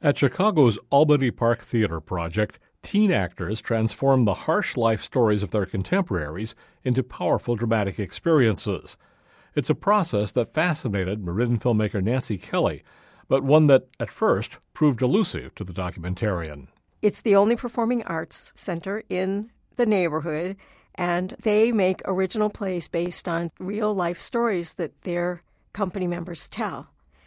At Chicago's Albany Park Theater Project, teen actors transform the harsh life stories of their contemporaries into powerful dramatic experiences. It's a process that fascinated Marin filmmaker Nancy Kelly, but one that, at first, proved elusive to the documentarian. It's the only performing arts center in the neighborhood, and they make original plays based on real-life stories that their company members tell.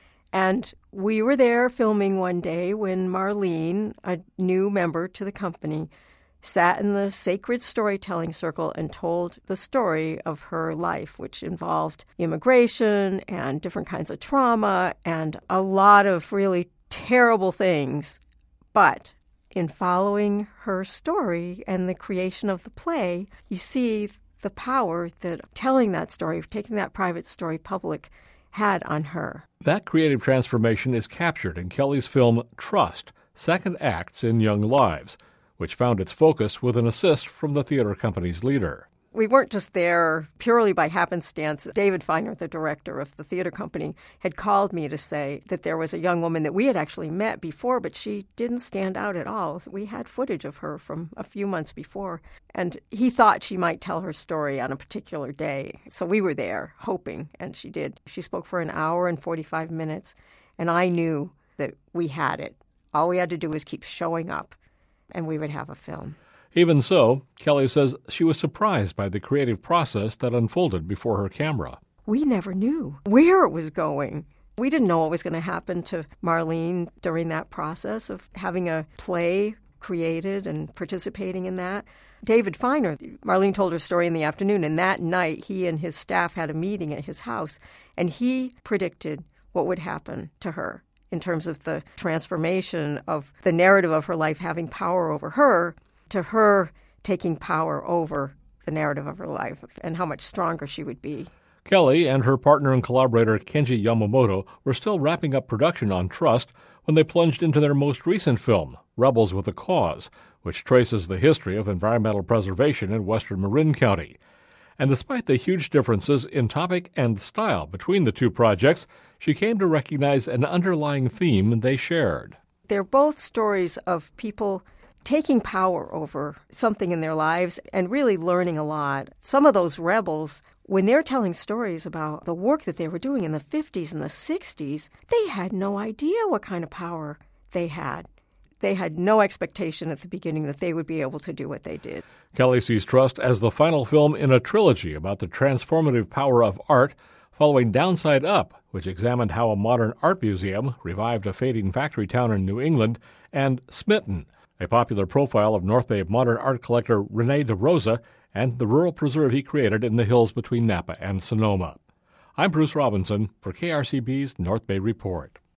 And we were there filming one day when Marlene, a new member to the company, sat in the sacred storytelling circle and told the story of her life, which involved immigration and different kinds of trauma and a lot of really terrible things. But in following her story and the creation of the play, you see the power that telling that story, taking that private story public, had on her. That creative transformation is captured in Kelly's film Trust, Second Acts in Young Lives, which found its focus with an assist from the theater company's leader. We weren't just there purely by happenstance. David Feiner, the director of the theater company, had called me to say that there was a young woman that we had actually met before, but she didn't stand out at all. We had footage of her from a few months before, and he thought she might tell her story on a particular day. So we were there hoping, and she did. She spoke for an hour and 45 minutes, and I knew that we had it. All we had to do was keep showing up, and we would have a film. Even so, Kelly says she was surprised by the creative process that unfolded before her camera. We never knew where it was going. We didn't know what was going to happen to Marlene during that process of having a play created and participating in that. David Feiner, Marlene told her story in the afternoon, and that night he and his staff had a meeting at his house, and he predicted what would happen to her in terms of the transformation of the narrative of her life having power over her, to her taking power over the narrative of her life and how much stronger she would be. Kelly and her partner and collaborator Kenji Yamamoto were still wrapping up production on Trust when they plunged into their most recent film, Rebels with a Cause, which traces the history of environmental preservation in western Marin County. And despite the huge differences in topic and style between the two projects, she came to recognize an underlying theme they shared. They're both stories of people taking power over something in their lives and really learning a lot. Some of those rebels, when they're telling stories about the work that they were doing in the 50s and the 60s, they had no idea what kind of power they had. They had no expectation at the beginning that they would be able to do what they did. Kelly sees Trust as the final film in a trilogy about the transformative power of art, following Downside Up, which examined how a modern art museum revived a fading factory town in New England, and Smitten, a popular profile of North Bay modern art collector Rene DeRosa and the rural preserve he created in the hills between Napa and Sonoma. I'm Bruce Robinson for KRCB's North Bay Report.